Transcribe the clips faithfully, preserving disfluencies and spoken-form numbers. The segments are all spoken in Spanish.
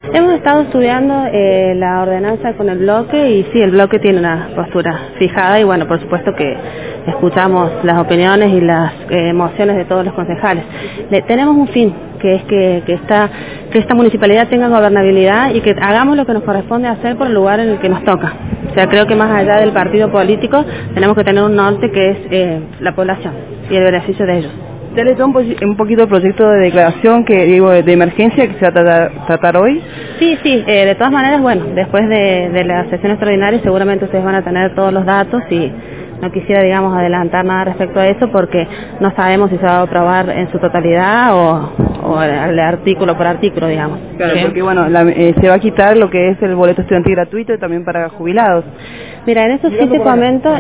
Hemos estado estudiando eh, la ordenanza con el bloque y sí, el bloque tiene una postura fijada y bueno, por supuesto que escuchamos las opiniones y las eh, emociones de todos los concejales. Le, tenemos un fin, que es que, que, esta, que esta municipalidad tenga gobernabilidad y que hagamos lo que nos corresponde hacer por el lugar en el que nos toca. O sea, creo que más allá del partido político tenemos que tener un norte que es eh, la población y el beneficio de ellos. ¿Ya le un, po un poquito el proyecto de declaración que digo de emergencia que se va a tratar, tratar hoy? Sí, sí, eh, de todas maneras, bueno, después de, de la sesión extraordinaria seguramente ustedes van a tener todos los datos y no quisiera, digamos, adelantar nada respecto a eso porque no sabemos si se va a aprobar en su totalidad o, o el artículo por artículo, digamos. Claro, ¿Sí? Porque bueno, la, eh, se va a quitar lo que es el boleto estudiantil gratuito y también para jubilados. Mira, en eso sí te comento,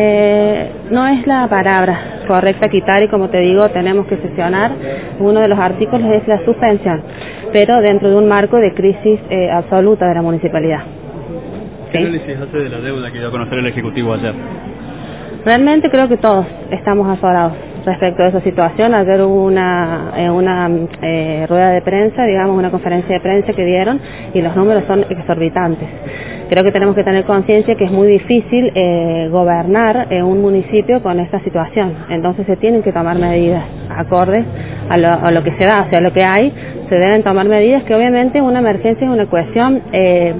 eh, no es la palabra correcta quitar y como te digo, tenemos que sesionar. Uno de los artículos es la suspensión, pero dentro de un marco de crisis eh, absoluta de la municipalidad. ¿Qué análisis hace de la deuda que dio a conocer el Ejecutivo ayer? Realmente creo que todos estamos azorados respecto a esa situación. Ayer hubo una, eh, una eh, rueda de prensa, digamos, una conferencia de prensa que dieron y los números son exorbitantes. Creo que tenemos que tener conciencia que es muy difícil eh, gobernar en un municipio con esta situación. Entonces se tienen que tomar medidas acordes a lo, a lo que se da, o sea, a lo que hay, se deben tomar medidas que obviamente una emergencia es una cuestión Eh,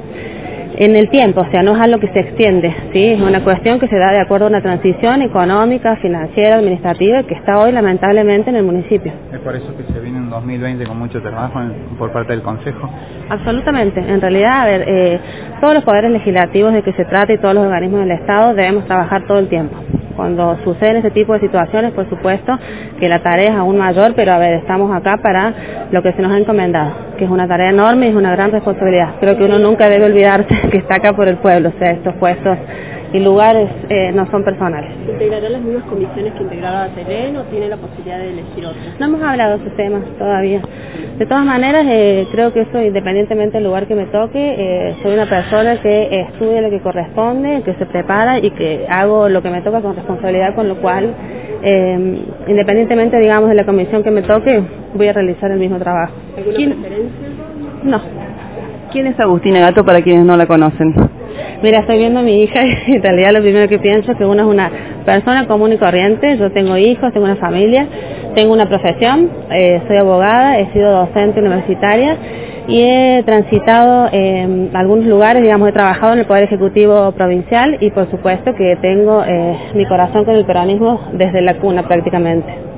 en el tiempo, o sea, no es algo que se extiende, ¿sí? Es una cuestión que se da de acuerdo a una transición económica, financiera, administrativa que está hoy lamentablemente en el municipio. ¿Es por eso que se viene en dos mil veinte con mucho trabajo en, por parte del Consejo? Absolutamente, en realidad, a ver, eh, todos los poderes legislativos de que se trata y todos los organismos del Estado debemos trabajar todo el tiempo. Cuando suceden ese tipo de situaciones, por supuesto que la tarea es aún mayor, pero a ver, estamos acá para lo que se nos ha encomendado, que es una tarea enorme y es una gran responsabilidad. Creo que uno nunca debe olvidarse que está acá por el pueblo, o sea, estos puestos y lugares eh, no son personales. ¿Integrará las mismas comisiones que integraba Telén o tiene la posibilidad de elegir otras? No hemos hablado de esos temas todavía. De todas maneras, eh, creo que eso, independientemente del lugar que me toque, eh, soy una persona que estudia lo que corresponde, que se prepara y que hago lo que me toca con responsabilidad, con lo cual, eh, independientemente, digamos, de la comisión que me toque, voy a realizar el mismo trabajo. ¿Alguna ¿Quién? preferencia? No. ¿Quién es Agustina Gato para quienes no la conocen? Mira, estoy viendo a mi hija y en realidad lo primero que pienso es que uno es una persona común y corriente. Yo tengo hijos, tengo una familia, tengo una profesión, eh, soy abogada, he sido docente universitaria y he transitado en algunos lugares, digamos, he trabajado en el Poder Ejecutivo Provincial y por supuesto que tengo eh, mi corazón con el peronismo desde la cuna prácticamente.